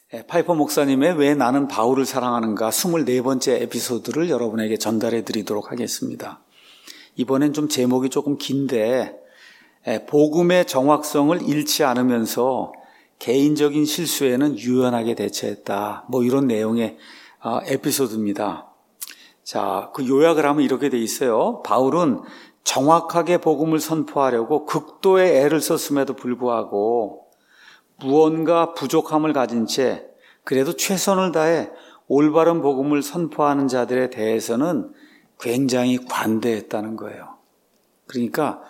파이퍼 목사님의 왜 나는 바울을 사랑하는가 24번째 에피소드를 여러분에게 전달해 드리도록 하겠습니다. 이번엔 좀 제목이 조금 긴데 복음의 정확성을 잃지 않으면서 개인적인 실수에는 유연하게 대처했다. 이런 내용의 에피소드입니다. 자, 그 요약을 하면 이렇게 돼 있어요. 바울은 정확하게 복음을 선포하려고 극도의 애를 썼음에도 불구하고 무언가 부족함을 가진 채 그래도 최선을 다해 올바른 복음을 선포하는 자들에 대해서는 굉장히 관대했다는 거예요. 그러니까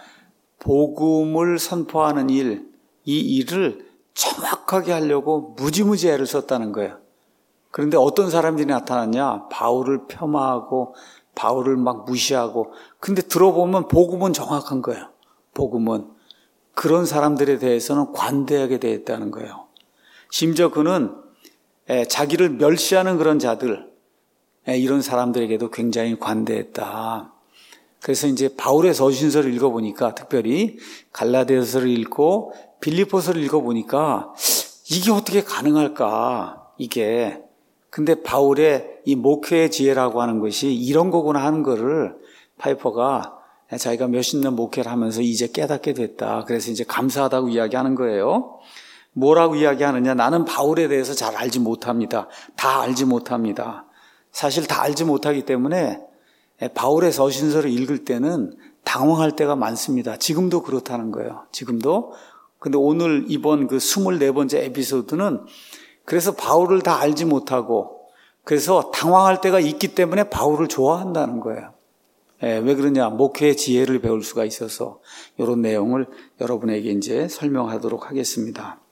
복음을 선포하는 일, 이 일을 정확하게 하려고 무지무지 애를 썼다는 거예요. 그런데 어떤 사람들이 나타났냐? 바울을 폄하하고 바울을 막 무시하고, 근데 들어보면 복음은 정확한 거예요. 복음은. 그런 사람들에 대해서는 관대하게 대했다는 거예요. 심지어 그는 자기를 멸시하는 그런 자들, 이런 사람들에게도 굉장히 관대했다. 그래서 이제 바울의 서신서를 읽어보니까, 특별히 갈라디아서를 읽고 빌립보서를 읽어보니까 이게 어떻게 가능할까, 이게. 근데 바울의 이 목회의 지혜라고 하는 것이 이런 거구나 하는 거를 파이퍼가 자기가 몇십 년 목회를 하면서 이제 깨닫게 됐다. 그래서 이제 감사하다고 이야기하는 거예요. 뭐라고 이야기하느냐? 나는 바울에 대해서 잘 알지 못합니다. 다 알지 못합니다. 사실 다 알지 못하기 때문에 바울의 서신서를 읽을 때는 당황할 때가 많습니다. 지금도 그렇다는 거예요. 지금도. 근데 오늘 이번 그 24번째 에피소드는 그래서 바울을 다 알지 못하고 그래서 당황할 때가 있기 때문에 바울을 좋아한다는 거예요. 왜 그러냐? 목회의 지혜를 배울 수가 있어서 이런 내용을 여러분에게 이제 설명하도록 하겠습니다.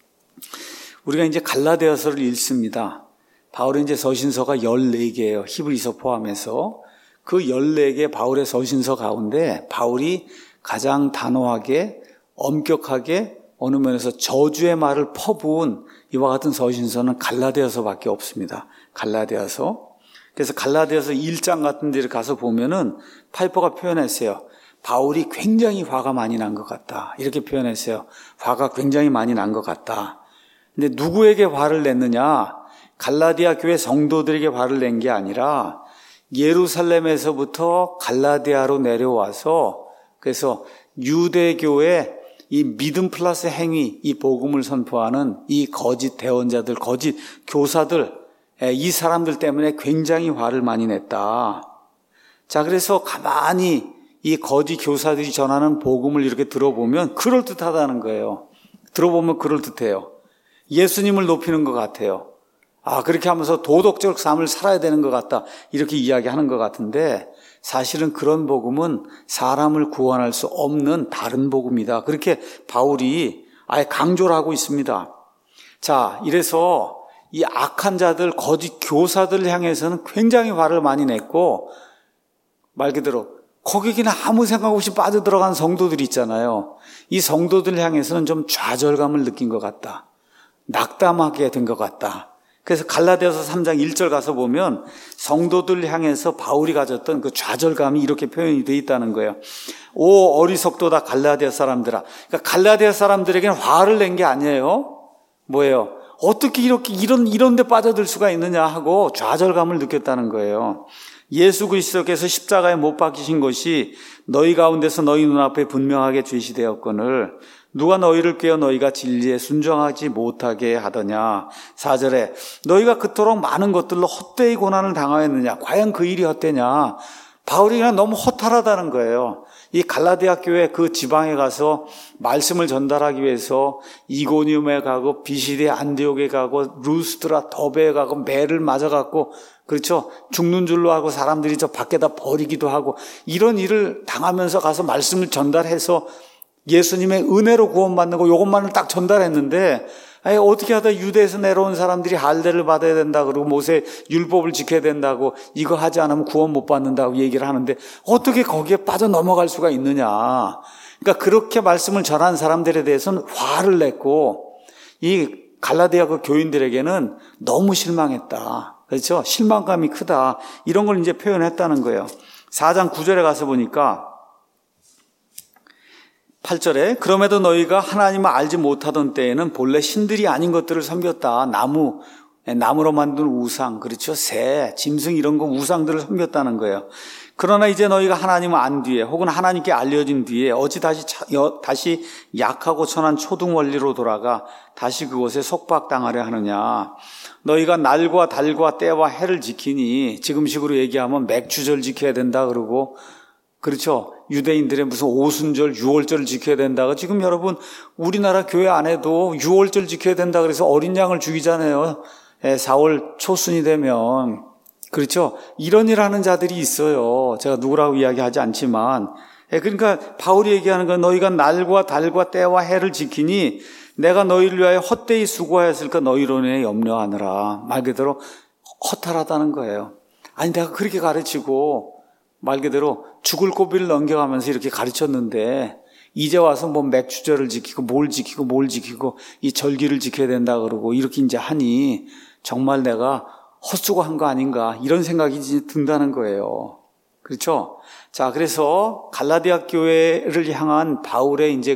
우리가 이제 갈라디아서를 읽습니다. 바울의 이제 서신서가 14개예요. 히브리서 포함해서. 그 14개 바울의 서신서 가운데 바울이 가장 단호하게 엄격하게 어느 면에서 저주의 말을 퍼부은 이와 같은 서신서는 갈라디아서밖에 없습니다. 갈라디아서. 그래서 갈라디아서 1장 같은 데를 가서 보면은 파이퍼가 표현했어요. 바울이 굉장히 화가 많이 난 것 같다. 이렇게 표현했어요. 화가 굉장히 많이 난 것 같다. 근데 누구에게 화를 냈느냐? 갈라디아 교회 성도들에게 화를 낸 게 아니라 예루살렘에서부터 갈라디아로 내려와서 그래서 유대교의 이 믿음 플러스 행위, 이 복음을 선포하는 이 거짓 대언자들, 거짓 교사들, 이 사람들 때문에 굉장히 화를 많이 냈다. 자, 그래서 가만히 이 거짓 교사들이 전하는 복음을 이렇게 들어보면 그럴듯하다는 거예요. 들어보면 그럴듯해요. 예수님을 높이는 것 같아요. 그렇게 하면서 도덕적 삶을 살아야 되는 것 같다. 이렇게 이야기하는 것 같은데 사실은 그런 복음은 사람을 구원할 수 없는 다른 복음이다. 그렇게 바울이 아예 강조를 하고 있습니다. 자, 이래서 이 악한 자들, 거짓 교사들을 향해서는 굉장히 화를 많이 냈고 말 그대로 거기에 그냥 아무 생각 없이 빠져들어간 성도들이 있잖아요. 이 성도들 향해서는 좀 좌절감을 느낀 것 같다. 낙담하게 된 것 같다. 그래서 갈라디아서 3장 1절 가서 보면 성도들 향해서 바울이 가졌던 그 좌절감이 이렇게 표현이 되어 있다는 거예요. 오 어리석도다 갈라디아 사람들아. 그러니까 갈라디아 사람들에게는 화를 낸 게 아니에요. 뭐예요? 어떻게 이렇게 이런 데 빠져들 수가 있느냐 하고 좌절감을 느꼈다는 거예요. 예수 그리스도께서 십자가에 못 박히신 것이 너희 가운데서 너희 눈앞에 분명하게 제시되었거늘 누가 너희를 꾀어 너희가 진리에 순종하지 못하게 하더냐. 4절에 너희가 그토록 많은 것들로 헛되이 고난을 당하였느냐. 과연 그 일이 헛되냐. 바울이 그냥 너무 허탈하다는 거예요. 이 갈라디아 교회 그 지방에 가서 말씀을 전달하기 위해서 이고니움에 가고 비시디에 안디옥에 가고 루스드라 더베에 가고 매를 맞아갖고 그렇죠. 죽는 줄로 하고 사람들이 저 밖에다 버리기도 하고 이런 일을 당하면서 가서 말씀을 전달해서 예수님의 은혜로 구원받는 거 이것만을 딱 전달했는데 어떻게 하다 유대에서 내려온 사람들이 할례를 받아야 된다 그러고 모세 율법을 지켜야 된다고 이거 하지 않으면 구원 못 받는다고 얘기를 하는데 어떻게 거기에 빠져 넘어갈 수가 있느냐. 그러니까 그렇게 말씀을 전한 사람들에 대해서는 화를 냈고 이 갈라디아 그 교인들에게는 너무 실망했다. 그렇죠? 실망감이 크다. 이런 걸 이제 표현했다는 거예요. 4장 9절에 가서 보니까 8절에 그럼에도 너희가 하나님을 알지 못하던 때에는 본래 신들이 아닌 것들을 섬겼다. 나무로 만든 우상, 그렇죠? 새, 짐승 이런 거 우상들을 섬겼다는 거예요. 그러나 이제 너희가 하나님을 안 뒤에 혹은 하나님께 알려진 뒤에 어찌 다시 약하고 천한 초등 원리로 돌아가 다시 그곳에 속박당하려 하느냐. 너희가 날과 달과 때와 해를 지키니 지금식으로 얘기하면 맥주절 지켜야 된다 그러고, 그렇죠? 유대인들의 무슨 오순절, 유월절을 지켜야 된다고. 지금 여러분 우리나라 교회 안에도 유월절 지켜야 된다 그래서 어린 양을 죽이잖아요. 4월 초순이 되면. 그렇죠? 이런 일 하는 자들이 있어요. 제가 누구라고 이야기하지 않지만. 그러니까 바울이 얘기하는 건 너희가 날과 달과 때와 해를 지키니 내가 너희를 위하여 헛되이 수고하였을까 너희로 인해 염려하느라. 말 그대로 허탈하다는 거예요. 아니 내가 그렇게 가르치고 말 그대로 죽을 고비를 넘겨가면서 이렇게 가르쳤는데 이제 와서 뭐 맥주절을 지키고 뭘 지키고 이 절기를 지켜야 된다 그러고 이렇게 이제 하니 정말 내가 헛수고한 거 아닌가 이런 생각이 든다는 거예요. 그렇죠? 자, 그래서 갈라디아 교회를 향한 바울의 이제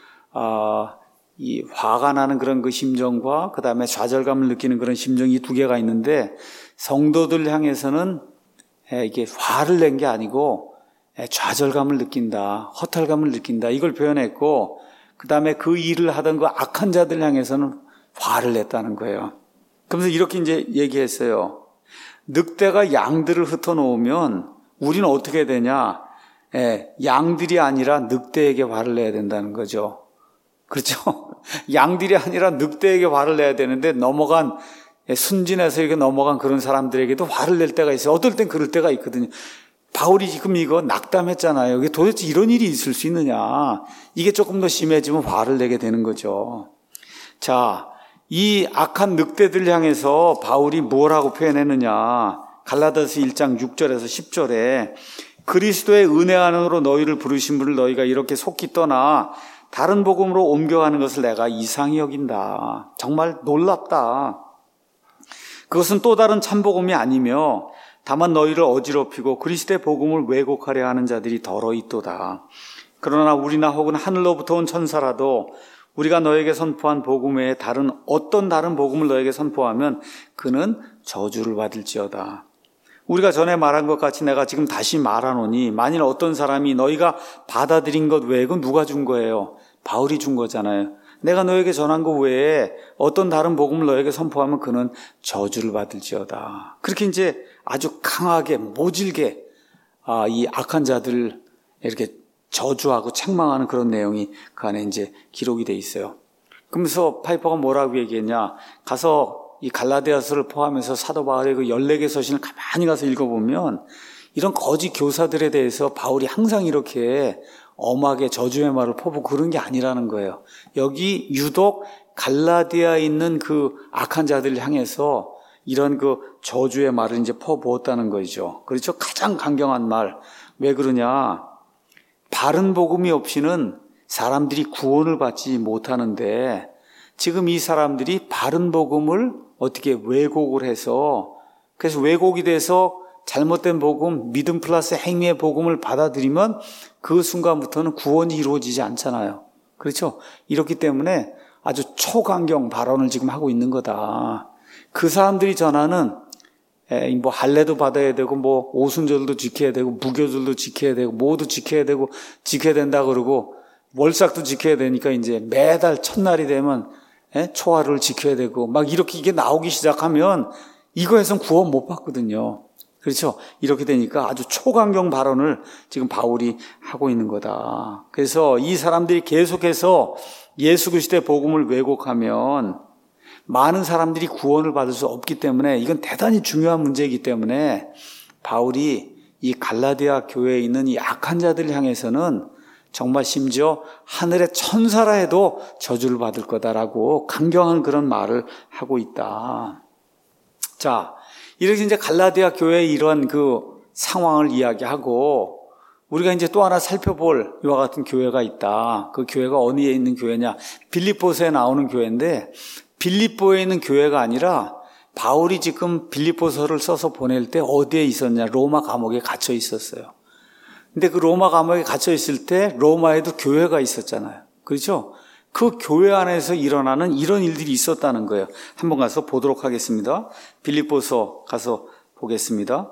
이 화가 나는 그런 그 심정과 그 다음에 좌절감을 느끼는 그런 심정이 두 개가 있는데 성도들 향해서는 이게 화를 낸 게 아니고 좌절감을 느낀다, 허탈감을 느낀다 이걸 표현했고 그 다음에 그 일을 하던 그 악한 자들 향해서는 화를 냈다는 거예요. 그러면서 이렇게 이제 얘기했어요. 늑대가 양들을 흩어놓으면 우리는 어떻게 되냐? 양들이 아니라 늑대에게 화를 내야 된다는 거죠. 그렇죠? 양들이 아니라 늑대에게 화를 내야 되는데 순진해서 이렇게 넘어간 그런 사람들에게도 화를 낼 때가 있어요. 어떨 땐 그럴 때가 있거든요. 바울이 지금 이거 낙담했잖아요. 이게 도대체 이런 일이 있을 수 있느냐. 이게 조금 더 심해지면 화를 내게 되는 거죠. 자, 이 악한 늑대들 향해서 바울이 뭐라고 표현했느냐. 갈라디아서 1장 6절에서 10절에 그리스도의 은혜 안으로 너희를 부르신 분을 너희가 이렇게 속히 떠나 다른 복음으로 옮겨가는 것을 내가 이상히 여긴다. 정말 놀랍다. 그것은 또 다른 참복음이 아니며 다만 너희를 어지럽히고 그리스도의 복음을 왜곡하려 하는 자들이 더러 있도다. 그러나 우리나 혹은 하늘로부터 온 천사라도 우리가 너에게 선포한 복음 외에 어떤 다른 복음을 너에게 선포하면 그는 저주를 받을지어다. 우리가 전에 말한 것 같이 내가 지금 다시 말하노니 만일 어떤 사람이 너희가 받아들인 것 외에 그건 누가 준 거예요? 바울이 준 거잖아요. 내가 너에게 전한 것 외에 어떤 다른 복음을 너에게 선포하면 그는 저주를 받을지어다. 그렇게 이제 아주 강하게 모질게 이 악한 자들을 이렇게 저주하고 책망하는 그런 내용이 그 안에 이제 기록이 돼 있어요. 그러면서 파이퍼가 뭐라고 얘기했냐? 가서 이 갈라디아서를 포함해서 사도 바울의 그 14개 서신을 가만히 가서 읽어보면 이런 거짓 교사들에 대해서 바울이 항상 이렇게 엄하게 저주의 말을 퍼붓고 그런 게 아니라는 거예요. 여기 유독 갈라디아에 있는 그 악한 자들을 향해서 이런 그 저주의 말을 이제 퍼부었다는 거죠. 그렇죠? 가장 강경한 말. 왜 그러냐? 바른 복음이 없이는 사람들이 구원을 받지 못하는데 지금 이 사람들이 바른 복음을 어떻게 왜곡을 해서 그래서 왜곡이 돼서 잘못된 복음, 믿음 플러스 행위의 복음을 받아들이면 그 순간부터는 구원이 이루어지지 않잖아요. 그렇죠? 이렇기 때문에 아주 초강경 발언을 지금 하고 있는 거다. 그 사람들이 전하는 뭐 할례도 받아야 되고 뭐 오순절도 지켜야 되고 무교절도 지켜야 되고 모두 지켜야 되고 지켜야 된다 그러고 월삭도 지켜야 되니까 이제 매달 첫날이 되면 초하루를 지켜야 되고 막 이렇게 이게 나오기 시작하면 이거에선 구원 못 받거든요. 그렇죠? 이렇게 되니까 아주 초강경 발언을 지금 바울이 하고 있는 거다. 그래서 이 사람들이 계속해서 예수 그리스도의 복음을 왜곡하면 많은 사람들이 구원을 받을 수 없기 때문에 이건 대단히 중요한 문제이기 때문에 바울이 이 갈라디아 교회에 있는 이 악한 자들 향해서는 정말 심지어 하늘의 천사라 해도 저주를 받을 거다라고 강경한 그런 말을 하고 있다. 자, 이렇게 이제 갈라디아 교회의 이런 그 상황을 이야기하고 우리가 이제 또 하나 살펴볼 이와 같은 교회가 있다. 그 교회가 어디에 있는 교회냐? 빌립보서에 나오는 교회인데 빌립보에 있는 교회가 아니라 바울이 지금 빌립보서를 써서 보낼 때 어디에 있었냐? 로마 감옥에 갇혀 있었어요. 근데 그 로마 감옥에 갇혀 있을 때 로마에도 교회가 있었잖아요. 그렇죠? 그 교회 안에서 일어나는 이런 일들이 있었다는 거예요. 한번 가서 보도록 하겠습니다. 빌립보서 가서 보겠습니다.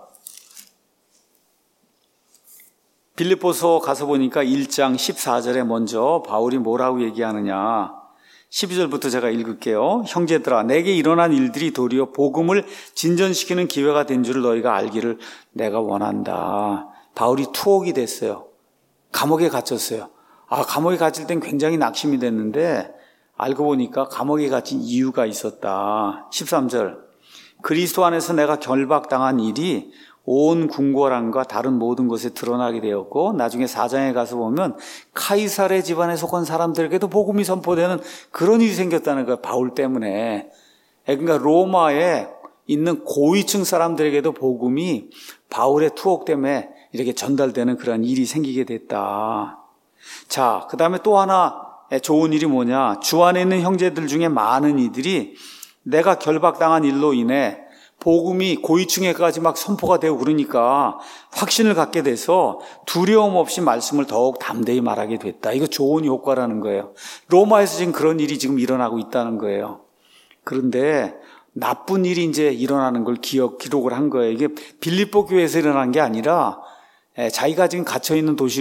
빌립보서 가서 보니까 1장 14절에 먼저 바울이 뭐라고 얘기하느냐. 12절부터 제가 읽을게요. 형제들아, 내게 일어난 일들이 도리어 복음을 진전시키는 기회가 된 줄 너희가 알기를 내가 원한다. 바울이 투옥이 됐어요. 감옥에 갇혔어요. 감옥에 갇힐 땐 굉장히 낙심이 됐는데 알고 보니까 감옥에 갇힌 이유가 있었다. 13절, 그리스도 안에서 내가 결박당한 일이 온 궁궐안과 다른 모든 곳에 드러나게 되었고 나중에 4장에 가서 보면 카이사르 집안에 속한 사람들에게도 복음이 선포되는 그런 일이 생겼다는 거예요. 바울 때문에. 그러니까 로마에 있는 고위층 사람들에게도 복음이 바울의 투옥 때문에 이렇게 전달되는 그런 일이 생기게 됐다. 자, 그 다음에 또 하나 좋은 일이 뭐냐. 주 안에 있는 형제들 중에 많은 이들이 내가 결박당한 일로 인해 복음이 고위층에까지 막 선포가 되고 그러니까 확신을 갖게 돼서 두려움 없이 말씀을 더욱 담대히 말하게 됐다. 이거 좋은 효과라는 거예요. 로마에서 지금 그런 일이 지금 일어나고 있다는 거예요. 그런데 나쁜 일이 이제 일어나는 걸 기록을 한 거예요. 이게 빌립보 교회에서 일어난 게 아니라 자기가 지금 갇혀있는 도시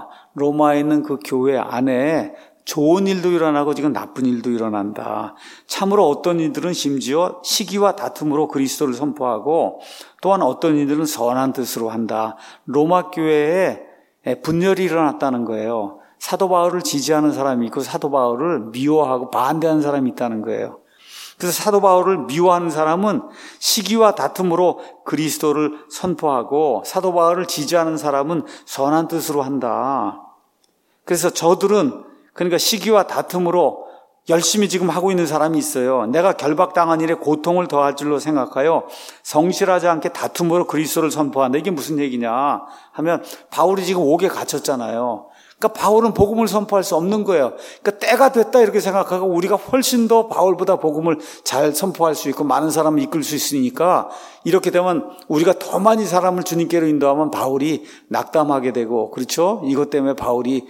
로마에 있는 그 교회 안에 좋은 일도 일어나고 지금 나쁜 일도 일어난다. 참으로 어떤 이들은 심지어 시기와 다툼으로 그리스도를 선포하고 또한 어떤 이들은 선한 뜻으로 한다. 로마 교회에 분열이 일어났다는 거예요. 사도 바울을 지지하는 사람이 있고 사도 바울을 미워하고 반대하는 사람이 있다는 거예요. 그래서 사도 바울을 미워하는 사람은 시기와 다툼으로 그리스도를 선포하고 사도 바울을 지지하는 사람은 선한 뜻으로 한다. 그래서 저들은 그러니까 시기와 다툼으로 열심히 지금 하고 있는 사람이 있어요. 내가 결박당한 일에 고통을 더할 줄로 생각하여 성실하지 않게 다툼으로 그리스도를 선포한다. 이게 무슨 얘기냐 하면 바울이 지금 옥에 갇혔잖아요. 그러니까 바울은 복음을 선포할 수 없는 거예요. 그러니까 때가 됐다 이렇게 생각하고 우리가 훨씬 더 바울보다 복음을 잘 선포할 수 있고 많은 사람을 이끌 수 있으니까 이렇게 되면 우리가 더 많이 사람을 주님께로 인도하면 바울이 낙담하게 되고 그렇죠? 이것 때문에 바울이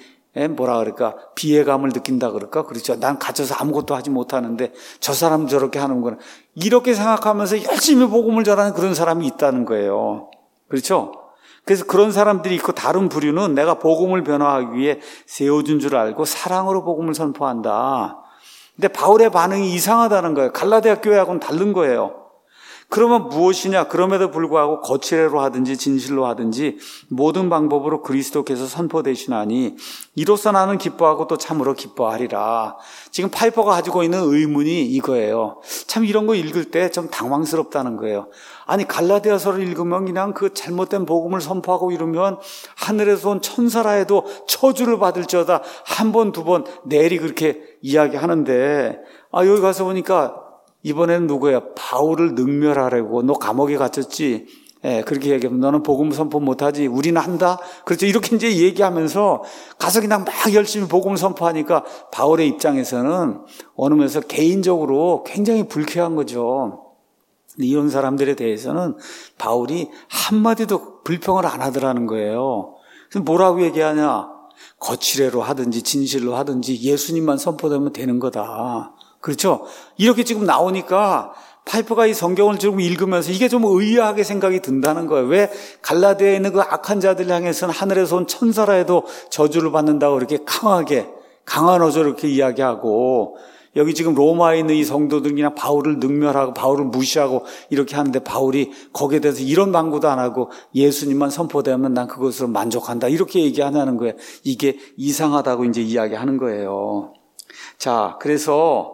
비애감을 느낀다 그럴까? 그렇죠. 난 갇혀서 아무것도 하지 못하는데 저 사람 저렇게 하는구나. 이렇게 생각하면서 열심히 복음을 전하는 그런 사람이 있다는 거예요. 그렇죠? 그래서 그런 사람들이 있고 다른 부류는 내가 복음을 변화하기 위해 세워준 줄 알고 사랑으로 복음을 선포한다. 근데 바울의 반응이 이상하다는 거예요. 갈라디아 교회하고는 다른 거예요. 그러면 무엇이냐? 그럼에도 불구하고 거칠애로 하든지 진실로 하든지 모든 방법으로 그리스도께서 선포되시나니 이로써 나는 기뻐하고 또 참으로 기뻐하리라. 지금 파이퍼가 가지고 있는 의문이 이거예요. 참 이런 거 읽을 때 좀 당황스럽다는 거예요. 아니 갈라디아서를 읽으면 그냥 그 잘못된 복음을 선포하고 이러면 하늘에서 온 천사라 해도 저주를 받을지어다 한 번, 두 번 내리 그렇게 이야기하는데 여기 가서 보니까 이번에는 누구야? 바울을 능멸하려고. 너 감옥에 갇혔지? 그렇게 얘기하면 너는 복음 선포 못하지? 우리는 한다? 그렇죠. 이렇게 이제 얘기하면서 가서 그냥 막 열심히 복음을 선포하니까 바울의 입장에서는 어느 면에서 개인적으로 굉장히 불쾌한 거죠. 이런 사람들에 대해서는 바울이 한마디도 불평을 안 하더라는 거예요. 그래서 뭐라고 얘기하냐? 거칠애로 하든지 진실로 하든지 예수님만 선포되면 되는 거다. 그렇죠? 이렇게 지금 나오니까 파이퍼가 이 성경을 지금 읽으면서 이게 좀 의아하게 생각이 든다는 거예요. 왜 갈라디아에 있는 그 악한 자들 향해서는 하늘에서 온 천사라 해도 저주를 받는다고 이렇게 강하게 강한 어조로 이렇게 이야기하고 여기 지금 로마에 있는 이 성도들이 그냥 바울을 능멸하고 바울을 무시하고 이렇게 하는데 바울이 거기에 대해서 이런 방구도 안 하고 예수님만 선포되면 난 그것으로 만족한다 이렇게 얘기하냐는 거예요. 이게 이상하다고 이제 이야기하는 거예요. 자, 그래서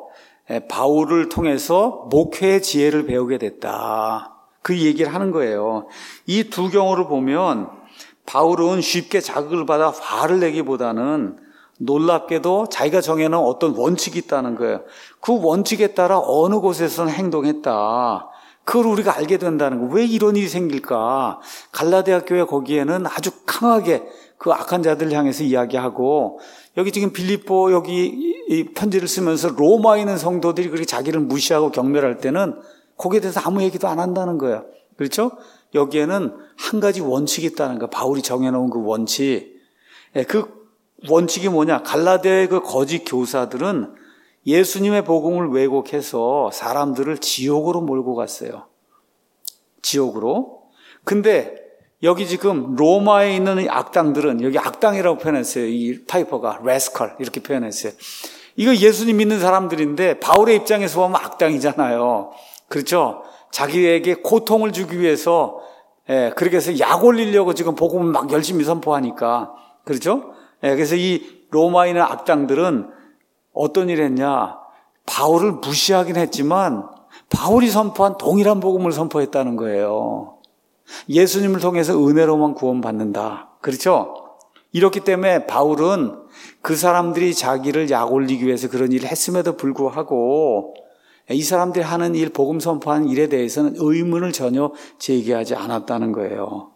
바울을 통해서 목회의 지혜를 배우게 됐다. 그 얘기를 하는 거예요. 이 두 경우를 보면 바울은 쉽게 자극을 받아 화를 내기보다는 놀랍게도 자기가 정해놓은 어떤 원칙이 있다는 거예요. 그 원칙에 따라 어느 곳에서는 행동했다. 그걸 우리가 알게 된다는 거예요. 왜 이런 일이 생길까? 갈라디아 교회 거기에는 아주 강하게 그 악한 자들 향해서 이야기하고 여기 지금 빌립보 여기 이 편지를 쓰면서 로마에 있는 성도들이 그렇게 자기를 무시하고 경멸할 때는 거기에 대해서 아무 얘기도 안 한다는 거예요. 그렇죠? 여기에는 한 가지 원칙이 있다는 거. 바울이 정해놓은 그 원칙. 그 원칙이 뭐냐? 갈라디아의 그 거짓 교사들은 예수님의 복음을 왜곡해서 사람들을 지옥으로 몰고 갔어요. 지옥으로. 근데 여기 지금 로마에 있는 이 악당들은, 여기 악당이라고 표현했어요. 이 파이퍼가 레스컬 이렇게 표현했어요. 이거 예수님 믿는 사람들인데 바울의 입장에서 보면 악당이잖아요. 그렇죠? 자기에게 고통을 주기 위해서 그렇게 해서 약 올리려고 지금 복음을 막 열심히 선포하니까. 그렇죠? 그래서 이 로마에 있는 악당들은 어떤 일을 했냐? 바울을 무시하긴 했지만 바울이 선포한 동일한 복음을 선포했다는 거예요. 예수님을 통해서 은혜로만 구원받는다. 그렇죠? 이렇기 때문에 바울은 그 사람들이 자기를 약 올리기 위해서 그런 일을 했음에도 불구하고 이 사람들이 하는 일, 복음 선포하는 일에 대해서는 의문을 전혀 제기하지 않았다는 거예요.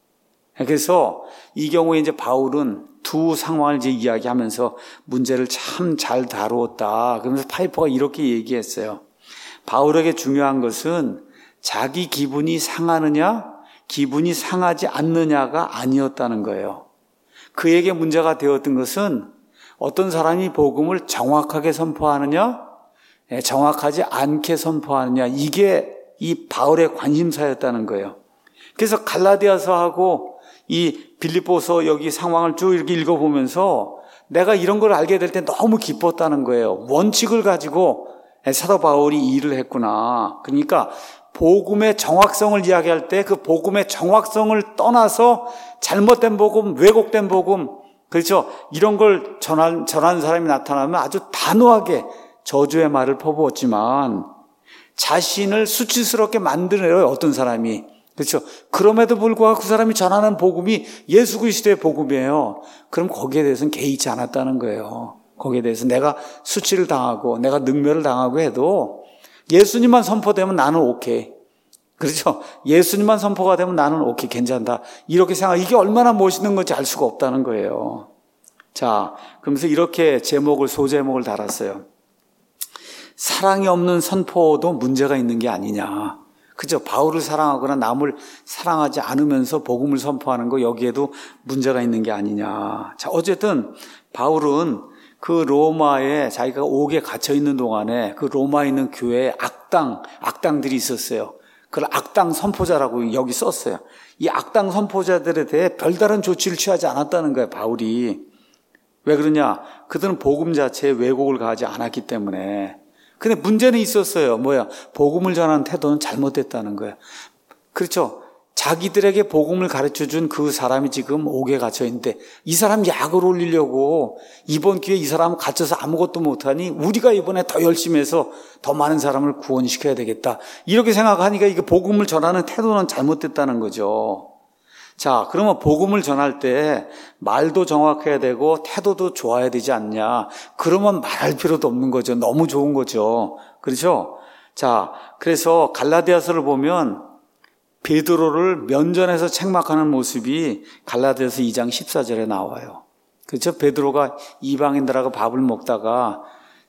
그래서 이 경우에 이제 바울은 두 상황을 이제 이야기하면서 문제를 참 잘 다루었다. 그러면서 파이퍼가 이렇게 얘기했어요. 바울에게 중요한 것은 자기 기분이 상하느냐, 기분이 상하지 않느냐가 아니었다는 거예요. 그에게 문제가 되었던 것은 어떤 사람이 복음을 정확하게 선포하느냐, 정확하지 않게 선포하느냐, 이게 이 바울의 관심사였다는 거예요. 그래서 갈라디아서하고 이 빌립보서 여기 상황을 쭉 이렇게 읽어보면서 내가 이런 걸 알게 될 때 너무 기뻤다는 거예요. 원칙을 가지고 사도 바울이 이 일을 했구나. 그러니까 복음의 정확성을 이야기할 때 그 복음의 정확성을 떠나서 잘못된 복음, 왜곡된 복음, 그렇죠? 이런 걸 전하는 사람이 나타나면 아주 단호하게 저주의 말을 퍼부었지만 자신을 수치스럽게 만드네요, 어떤 사람이. 그렇죠? 그럼에도 불구하고 그 사람이 전하는 복음이 예수 그리스도의 복음이에요. 그럼 거기에 대해서는 개의치 않았다는 거예요. 거기에 대해서 내가 수치를 당하고 내가 능멸을 당하고 해도 예수님만 선포되면 나는 오케이. 그렇죠? 예수님만 선포가 되면 나는 오케이, 괜찮다. 이렇게 생각, 이게 얼마나 멋있는 건지 알 수가 없다는 거예요. 자, 그러면서 이렇게 소제목을 달았어요. 사랑이 없는 선포도 문제가 있는 게 아니냐. 그죠? 바울을 사랑하거나 남을 사랑하지 않으면서 복음을 선포하는 거, 여기에도 문제가 있는 게 아니냐. 자, 어쨌든 바울은 그 로마에 자기가 옥에 갇혀 있는 동안에 그 로마에 있는 교회에 악당들이 있었어요. 그걸 악당 선포자라고 여기 썼어요. 이 악당 선포자들에 대해 별다른 조치를 취하지 않았다는 거예요, 바울이. 왜 그러냐? 그들은 복음 자체에 왜곡을 가하지 않았기 때문에. 근데 문제는 있었어요. 복음을 전하는 태도는 잘못됐다는 거예요. 그렇죠? 자기들에게 복음을 가르쳐준 그 사람이 지금 옥에 갇혀 있는데 이 사람 약을 올리려고 이번 기회에 이 사람 갇혀서 아무것도 못하니 우리가 이번에 더 열심히 해서 더 많은 사람을 구원시켜야 되겠다. 이렇게 생각하니까 이게 복음을 전하는 태도는 잘못됐다는 거죠. 자, 그러면 복음을 전할 때 말도 정확해야 되고 태도도 좋아야 되지 않냐. 그러면 말할 필요도 없는 거죠. 너무 좋은 거죠. 그렇죠? 자, 그래서 갈라디아서를 보면 베드로를 면전에서 책망하는 모습이 갈라디아서 2장 14절에 나와요. 그렇죠? 베드로가 이방인들하고 밥을 먹다가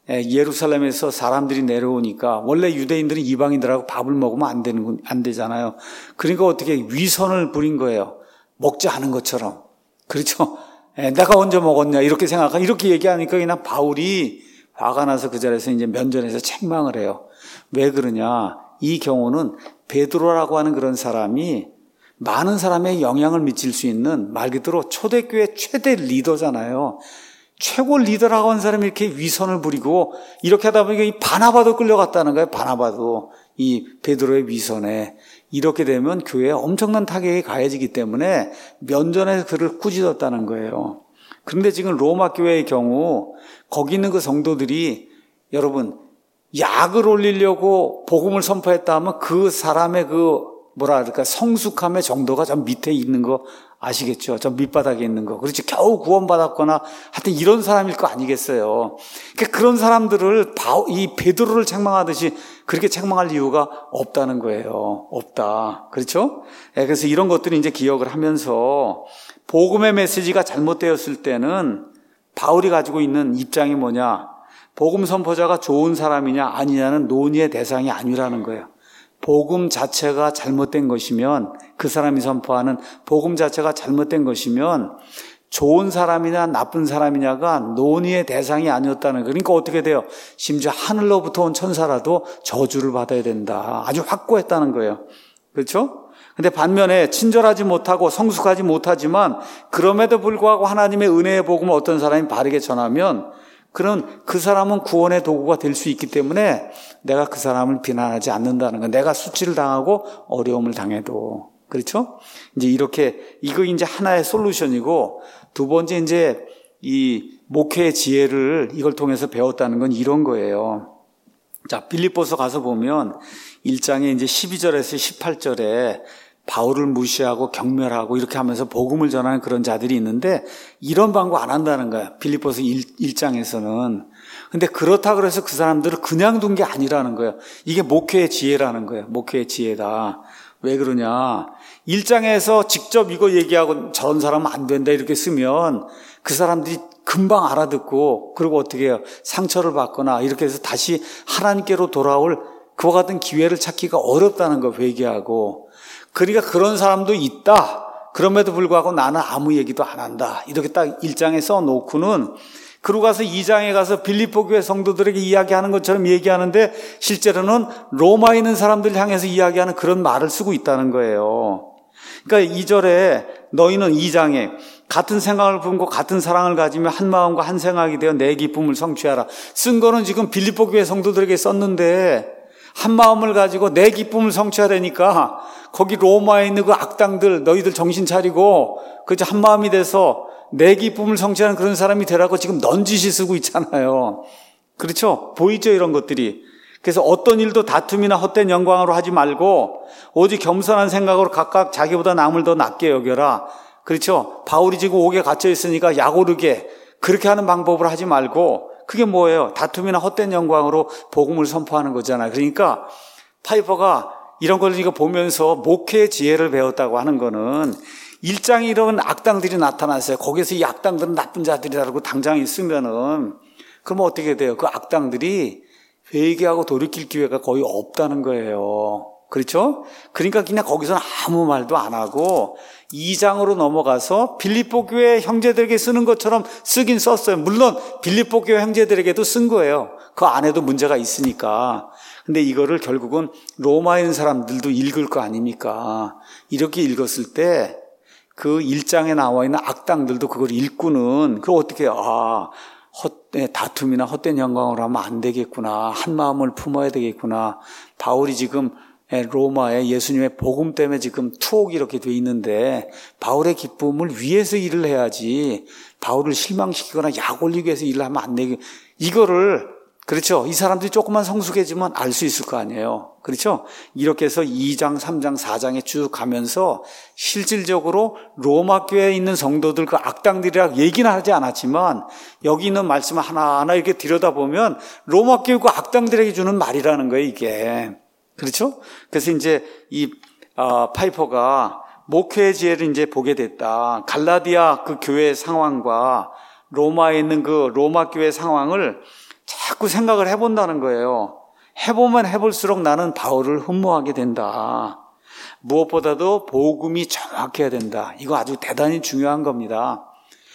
예루살렘에서 사람들이 내려오니까 원래 유대인들은 이방인들하고 밥을 먹으면 안 되잖아요. 그러니까 어떻게 위선을 부린 거예요. 먹지 않은 것처럼. 그렇죠? 내가 언제 먹었냐 이렇게 이렇게 얘기하니까 그냥 바울이 화가 나서 그 자리에서 이제 면전에서 책망을 해요. 왜 그러냐? 이 경우는 베드로라고 하는 그런 사람이 많은 사람의 영향을 미칠 수 있는 말 그대로 초대교회 최대 리더잖아요. 최고 리더라고 하는 사람이 이렇게 위선을 부리고 이렇게 하다 보니까 이 바나바도 끌려갔다는 거예요. 바나바도 이 베드로의 위선에. 이렇게 되면 교회에 엄청난 타격이 가해지기 때문에 면전에서 그를 꾸짖었다는 거예요. 그런데 지금 로마 교회의 경우 거기 있는 그 성도들이 여러분 약을 올리려고 복음을 선포했다 하면 그 사람의 성숙함의 정도가 저 밑에 있는 거 아시겠죠? 저 밑바닥에 있는 거. 그렇지. 겨우 구원받았거나 하여튼 이런 사람일 거 아니겠어요. 그러니까 그런 사람들을 이 베드로를 책망하듯이 그렇게 책망할 이유가 없다는 거예요. 없다. 그렇죠? 그래서 이런 것들을 이제 기억을 하면서 복음의 메시지가 잘못되었을 때는 바울이 가지고 있는 입장이 뭐냐? 복음 선포자가 좋은 사람이냐 아니냐는 논의의 대상이 아니라는 거예요. 복음 자체가 잘못된 것이면, 그 사람이 선포하는 복음 자체가 잘못된 것이면 좋은 사람이냐 나쁜 사람이냐가 논의의 대상이 아니었다는 거예요. 그러니까 어떻게 돼요? 심지어 하늘로부터 온 천사라도 저주를 받아야 된다. 아주 확고했다는 거예요. 그렇죠? 근데 반면에 친절하지 못하고 성숙하지 못하지만 그럼에도 불구하고 하나님의 은혜의 복음을 어떤 사람이 바르게 전하면 그런 그 사람은 구원의 도구가 될 수 있기 때문에 내가 그 사람을 비난하지 않는다는 거. 내가 수치를 당하고 어려움을 당해도. 그렇죠? 이제 이렇게 이거 이제 하나의 솔루션이고, 두 번째 이제 이 목회의 지혜를 이걸 통해서 배웠다는 건 이런 거예요. 자, 빌립보서 가서 보면 1장에 이제 12절에서 18절에 바울을 무시하고 경멸하고 이렇게 하면서 복음을 전하는 그런 자들이 있는데 이런 방구 안 한다는 거야. 빌립보서 1장에서는. 근데 그렇다 그래서 그 사람들을 그냥 둔 게 아니라는 거예요. 이게 목회의 지혜라는 거예요. 목회의 지혜다. 왜 그러냐. 1장에서 직접 이거 얘기하고 저런 사람은 안 된다 이렇게 쓰면 그 사람들이 금방 알아듣고, 그리고 어떻게 해요? 상처를 받거나 이렇게 해서 다시 하나님께로 돌아올 그와 같은 기회를 찾기가 어렵다는 거, 회개하고. 그러니까 그런 사람도 있다. 그럼에도 불구하고 나는 아무 얘기도 안 한다. 이렇게 딱 1장에 써놓고는, 그러고 가서 2장에 가서 빌립보 교회 성도들에게 이야기하는 것처럼 얘기하는데 실제로는 로마에 있는 사람들 향해서 이야기하는 그런 말을 쓰고 있다는 거예요. 그러니까 2절에 너희는 2장에 같은 생각을 품고 같은 사랑을 가지며 한 마음과 한 생각이 되어 내 기쁨을 성취하라. 쓴 거는 지금 빌립보 교회 성도들에게 썼는데 한 마음을 가지고 내 기쁨을 성취하라니까 거기 로마에 있는 그 악당들 너희들 정신 차리고 그저 한 마음이 돼서 내 기쁨을 성취하는 그런 사람이 되라고 지금 넌지시 쓰고 있잖아요. 그렇죠? 보이죠? 이런 것들이. 그래서 어떤 일도 다툼이나 헛된 영광으로 하지 말고 오직 겸손한 생각으로 각각 자기보다 남을 더 낫게 여겨라. 그렇죠? 바울이 지금 옥에 갇혀 있으니까 약오르게 그렇게 하는 방법을 하지 말고, 그게 뭐예요? 다툼이나 헛된 영광으로 복음을 선포하는 거잖아요. 그러니까 파이퍼가 이런 걸 이거 보면서 목회의 지혜를 배웠다고 하는 거는 1장에 이런 악당들이 나타났어요. 거기서 이 악당들은 나쁜 자들이라고 당장 있으면은 그러면 어떻게 돼요? 그 악당들이 회개하고 돌이킬 기회가 거의 없다는 거예요. 그렇죠? 그러니까 그냥 거기서는 아무 말도 안 하고 2장으로 넘어가서 빌립보 교회 형제들에게 쓰는 것처럼 쓰긴 썼어요. 물론 빌립보 교회 형제들에게도 쓴 거예요. 그 안에도 문제가 있으니까. 근데 이거를 결국은 로마에 있는 사람들도 읽을 거 아닙니까? 이렇게 읽었을 때 그 1장에 나와 있는 악당들도 그걸 읽고는 그걸 어떻게 해요? 다툼이나 헛된 영광으로 하면 안 되겠구나. 한 마음을 품어야 되겠구나. 바울이 지금 로마에 예수님의 복음 때문에 지금 투옥이 이렇게 돼 있는데 바울의 기쁨을 위해서 일을 해야지 바울을 실망시키거나 약 올리기 위해서 일을 하면 안 되게, 이거를, 그렇죠? 이 사람들이 조금만 성숙해지면 알 수 있을 거 아니에요. 그렇죠? 이렇게 해서 2장, 3장, 4장에 쭉 가면서 실질적으로 로마 교회에 있는 성도들 그 악당들이라고 얘기는 하지 않았지만 여기 있는 말씀을 하나하나 이렇게 들여다보면 로마 교회 그 악당들에게 주는 말이라는 거예요, 이게. 그렇죠? 그래서 이제 이 파이퍼가 목회의 지혜를 이제 보게 됐다. 갈라디아 그 교회의 상황과 로마에 있는 그 로마 교회의 상황을 자꾸 생각을 해본다는 거예요. 해보면 해볼수록 나는 바울을 흠모하게 된다. 무엇보다도 복음이 정확해야 된다. 이거 아주 대단히 중요한 겁니다.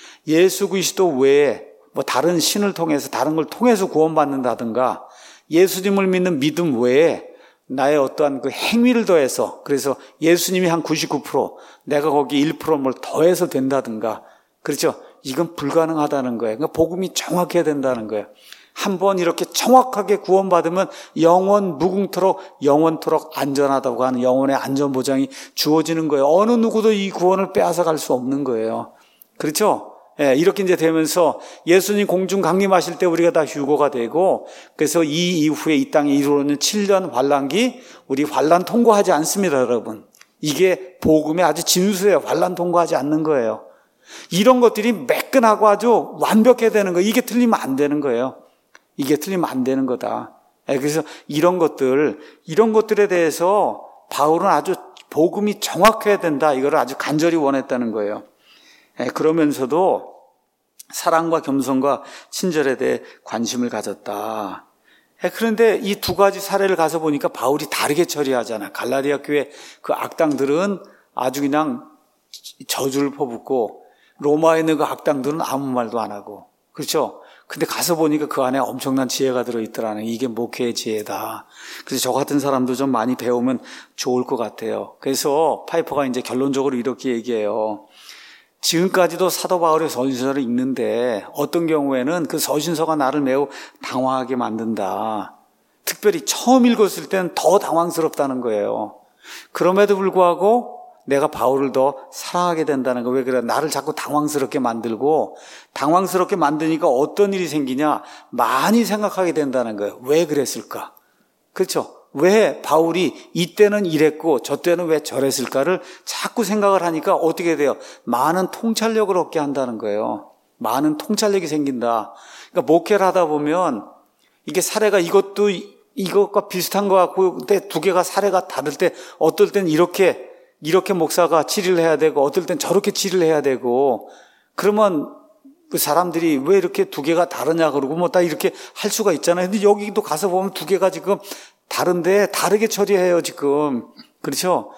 예수 그리스도 외에 뭐 다른 신을 통해서 다른 걸 통해서 구원받는다든가 예수님을 믿는 믿음 외에 나의 어떠한 그 행위를 더해서, 그래서 예수님이 한 99%, 내가 거기 1% 뭘 더해서 된다든가, 그렇죠? 이건 불가능하다는 거예요. 그러니까 복음이 정확해야 된다는 거예요. 한번 이렇게 정확하게 구원받으면 영원 무궁토록 영원토록 안전하다고 하는 영원의 안전보장이 주어지는 거예요. 어느 누구도 이 구원을 빼앗아 갈 수 없는 거예요. 그렇죠? 예, 이렇게 이제 되면서 예수님 공중 강림하실 때 우리가 다 휴거가 되고, 그래서 이 이후에 이 땅에 이루어지는 7년 환란기, 우리 환란 통과하지 않습니다, 여러분. 이게 복음의 아주 진수예요. 환란 통과하지 않는 거예요. 이런 것들이 매끈하고 아주 완벽해야 되는 거예요. 이게 틀리면 안 되는 거예요. 이게 틀리면 안 되는 거다. 예, 그래서 이런 것들에 대해서 바울은 아주 복음이 정확해야 된다. 이걸 아주 간절히 원했다는 거예요. 그러면서도 사랑과 겸손과 친절에 대해 관심을 가졌다. 그런데 이 두 가지 사례를 가서 보니까 바울이 다르게 처리하잖아. 갈라디아 교회 그 악당들은 아주 그냥 저주를 퍼붓고 로마에 있는 그 악당들은 아무 말도 안 하고. 그렇죠? 근데 가서 보니까 그 안에 엄청난 지혜가 들어있더라는, 이게 목회의 지혜다. 그래서 저 같은 사람도 좀 많이 배우면 좋을 것 같아요. 그래서 파이퍼가 이제 결론적으로 이렇게 얘기해요. 지금까지도 사도 바울의 서신서를 읽는데 어떤 경우에는 그 서신서가 나를 매우 당황하게 만든다. 특별히 처음 읽었을 때는 더 당황스럽다는 거예요. 그럼에도 불구하고 내가 바울을 더 사랑하게 된다는 거. 왜 그래? 나를 자꾸 당황스럽게 만들고, 당황스럽게 만드니까 어떤 일이 생기냐? 많이 생각하게 된다는 거예요. 왜 그랬을까? 그렇죠? 왜 바울이 이때는 이랬고 저 때는 왜 저랬을까를 자꾸 생각을 하니까 어떻게 돼요? 많은 통찰력을 얻게 한다는 거예요. 많은 통찰력이 생긴다. 그러니까 목회를 하다 보면 이게 사례가 이것도 이것과 비슷한 것 같고, 근데 두 개가 사례가 다를 때 어떨 땐 이렇게 목사가 치리를 해야 되고 어떨 땐 저렇게 치리를 해야 되고, 그러면 그 사람들이 왜 이렇게 두 개가 다르냐 그러고 뭐 다 이렇게 할 수가 있잖아요. 근데 여기도 가서 보면 두 개가 지금 다른데 다르게 처리해요, 지금. 그렇죠?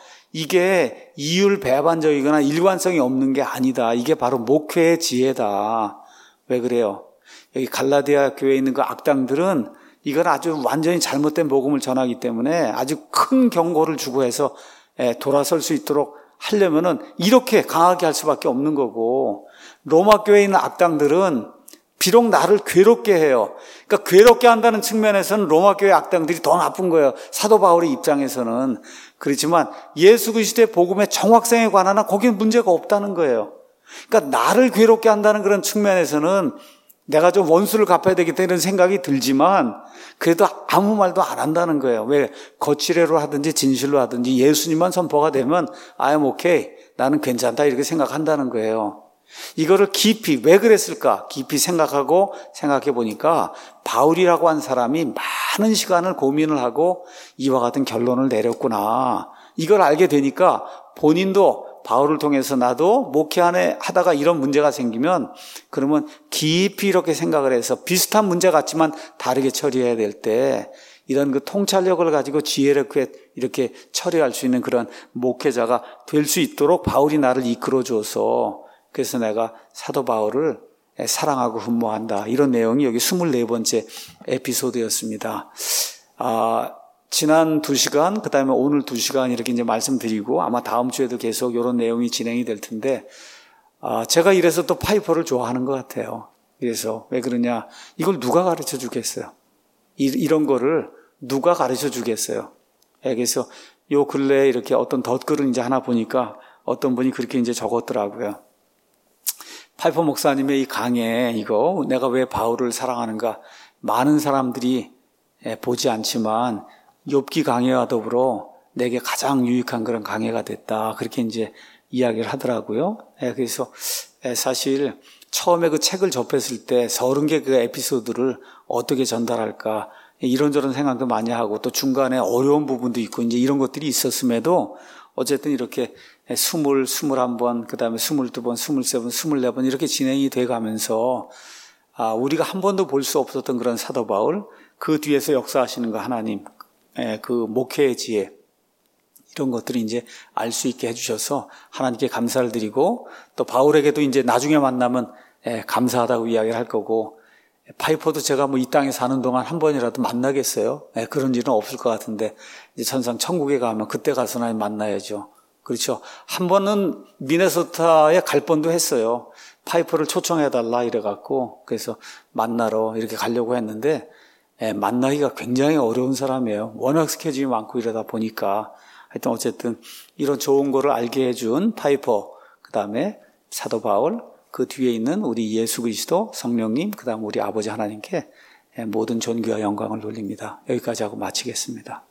이게 이율배반적이거나 일관성이 없는 게 아니다. 이게 바로 목회의 지혜다. 왜 그래요? 여기 갈라디아 교회에 있는 그 악당들은 이건 아주 완전히 잘못된 복음을 전하기 때문에 아주 큰 경고를 주고 해서 돌아설 수 있도록 하려면은 이렇게 강하게 할 수밖에 없는 거고, 로마 교회에 있는 악당들은 비록 나를 괴롭게 해요. 그러니까 괴롭게 한다는 측면에서는 로마 교회 악당들이 더 나쁜 거예요. 사도 바울의 입장에서는. 그렇지만 예수 그리스도의 복음의 정확성에 관한 거기는 문제가 없다는 거예요. 그러니까 나를 괴롭게 한다는 그런 측면에서는 내가 좀 원수를 갚아야 되겠다 이런 생각이 들지만 그래도 아무 말도 안 한다는 거예요. 왜? 거칠애로 하든지 진실로 하든지 예수님만 선포가 되면 I'm okay, 나는 괜찮다 이렇게 생각한다는 거예요. 이거를 깊이 왜 그랬을까? 깊이 생각해 보니까 바울이라고 한 사람이 많은 시간을 고민을 하고 이와 같은 결론을 내렸구나. 이걸 알게 되니까 본인도 바울을 통해서 나도 목회하다가 이런 문제가 생기면 그러면 깊이 이렇게 생각을 해서 비슷한 문제 같지만 다르게 처리해야 될 때 이런 그 통찰력을 가지고 지혜롭게 이렇게 처리할 수 있는 그런 목회자가 될 수 있도록 바울이 나를 이끌어줘서, 그래서 내가 사도 바울을 사랑하고 흠모한다. 이런 내용이 여기 24번째 에피소드였습니다. 지난 2시간, 그 다음에 오늘 2시간 이렇게 이제 말씀드리고 아마 다음 주에도 계속 이런 내용이 진행이 될 텐데, 제가 이래서 또 파이퍼를 좋아하는 것 같아요. 그래서 왜 그러냐? 이걸 누가 가르쳐 주겠어요? 이런 거를 누가 가르쳐 주겠어요? 그래서 요 근래에 이렇게 어떤 덧글을 이제 하나 보니까 어떤 분이 그렇게 이제 적었더라고요. 파이퍼 목사님의 이 강해, 이거 내가 왜 바울을 사랑하는가? 많은 사람들이 보지 않지만 욥기 강해와 더불어 내게 가장 유익한 그런 강해가 됐다. 그렇게 이제 이야기를 하더라고요. 그래서 사실 처음에 그 책을 접했을 때 30개 그 에피소드를 어떻게 전달할까 이런저런 생각도 많이 하고 또 중간에 어려운 부분도 있고 이제 이런 것들이 있었음에도 어쨌든 이렇게 20, 21번, 그 다음에 22번, 23번, 24번 이렇게 진행이 돼 가면서 우리가 한 번도 볼 수 없었던 그런 사도 바울, 그 뒤에서 역사하시는 거 하나님, 그 목회의 지혜, 이런 것들이 이제 알 수 있게 해주셔서 하나님께 감사를 드리고 또 바울에게도 이제 나중에 만나면 감사하다고 이야기를 할 거고, 파이퍼도 제가 뭐 이 땅에 사는 동안 한 번이라도 만나겠어요? 그런 일은 없을 것 같은데 이제 천상 천국에 가면 그때 가서나 만나야죠. 그렇죠. 한 번은 미네소타에 갈 뻔도 했어요. 파이퍼를 초청해달라 이래갖고 그래서 만나러 이렇게 가려고 했는데 만나기가 굉장히 어려운 사람이에요. 워낙 스케줄이 많고 이러다 보니까 하여튼 어쨌든 이런 좋은 거를 알게 해준 파이퍼, 그 다음에 사도 바울, 그 뒤에 있는 우리 예수 그리스도 성령님, 그 다음 우리 아버지 하나님께 모든 존귀와 영광을 돌립니다. 여기까지 하고 마치겠습니다.